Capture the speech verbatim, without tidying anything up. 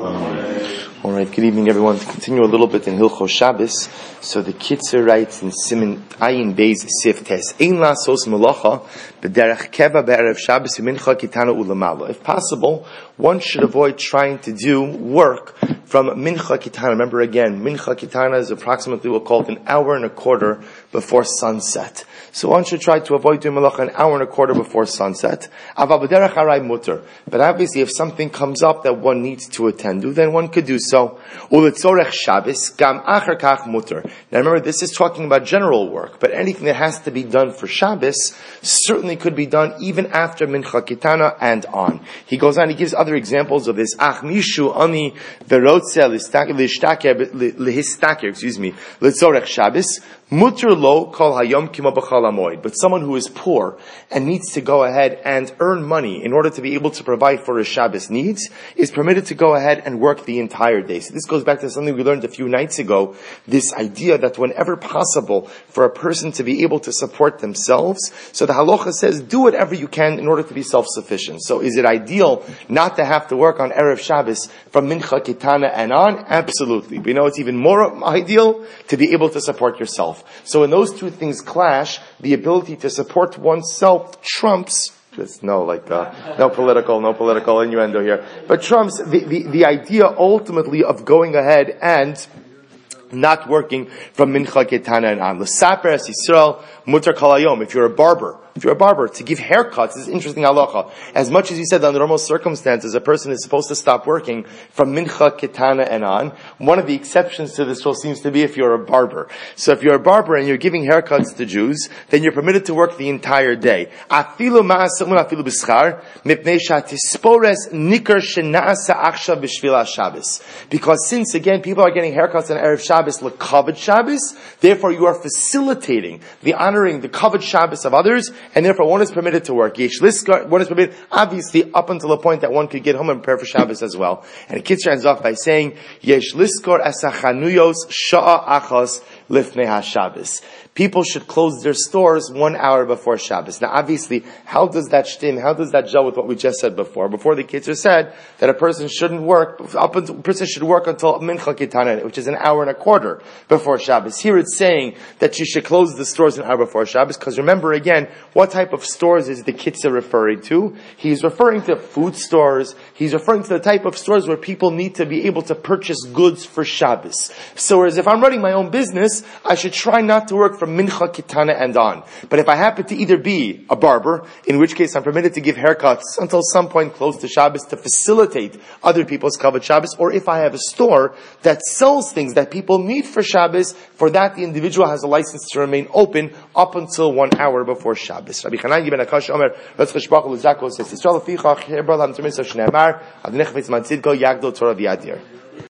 All right, good evening, everyone. To continue a little bit in Hilchos Shabbos, so the Kitzur writes in Siman Ayin Beis Sif Tes, Ein lasos melacha b'derech keva be'erev Shabbos v'mincha kitana ulamala. If possible, one should avoid trying to do work from mincha kitana. Remember again, mincha kitana is approximately, we'll call it an hour and a quarter before sunset. So one should try to avoid doing malacha an hour and a quarter before sunset. Aval b'derech harai mutter. But obviously, if something comes up that one needs to attend to, then one could do so. Uletzorech Shabbos gam acher kach mutter. Now remember, this is talking about general work, but anything that has to be done for Shabbos certainly could be done even after mincha kitana and on. He goes on, he gives other examples of this. Ach mishu ani verotze lihistaker, excuse me, letzorech Shabbos. Mutter lo kol hayom kimo b'chol hamoed. But someone who is poor and needs to go ahead and earn money in order to be able to provide for his Shabbos needs is permitted to go ahead and work the entire day. So this goes back to something we learned a few nights ago, this idea that whenever possible for a person to be able to support themselves, so the halacha says do whatever you can in order to be self-sufficient. So is it ideal not to have to work on Erev Shabbos from Mincha Kitana and on? Absolutely. We know it's even more ideal to be able to support yourself. So when those two things clash, the ability to support oneself trumps, just no, like, uh, no political, no political innuendo here, but trumps the, the, the idea ultimately of going ahead and not working from Mincha Ketana and on. L'saper es Yisrael mutar kol hayom. If you're a barber, if you're a barber, to give haircuts is interesting halacha. As much as you said under normal circumstances, a person is supposed to stop working from Mincha Ketana and on. One of the exceptions to this rule seems to be if you're a barber. So if you're a barber and you're giving haircuts to Jews, then you're permitted to work the entire day. Afilu ma'asamun afilu b'schar mipnei shatispores nikar shena'asa achshav b'shvil Shabbos. Because since again people are getting haircuts on Erev Shabbos l'kavod Shabbos, therefore you are facilitating the honoring the kavod Shabbos of others. And therefore, one is permitted to work. Yesh liskar, one is permitted, obviously, up until the point that one could get home and prepare for Shabbos as well. And the Kitzur ends off by saying, Yesh liskar asachanuyos sha'a achos lifnei ha-Shabbos. People should close their stores one hour before Shabbos. Now, obviously, how does that stim, how does that gel with what we just said before? Before the Kitzur said that a person shouldn't work, up until, a person should work until Mincha Kitana, which is an hour and a quarter before Shabbos. Here it's saying that you should close the stores an hour before Shabbos, because remember again, what type of stores is the Kitzur referring to? He's referring to food stores. He's referring to the type of stores where people need to be able to purchase goods for Shabbos. So whereas if I'm running my own business, I should try not to work from Mincha Kitana and on. But if I happen to either be a barber, in which case I'm permitted to give haircuts until some point close to Shabbos to facilitate other people's kavod Shabbos, or if I have a store that sells things that people need for Shabbos, for that the individual has a license to remain open up until one hour before Shabbos. Rabbi Chanan ben Akash Omer, Ratzch Shbach Luzakos says, Yisrael Fichach Hebral HaMtzimim Shnei Amar Adnech Mitzman Tzidko Yagdol Torah V'Yadir.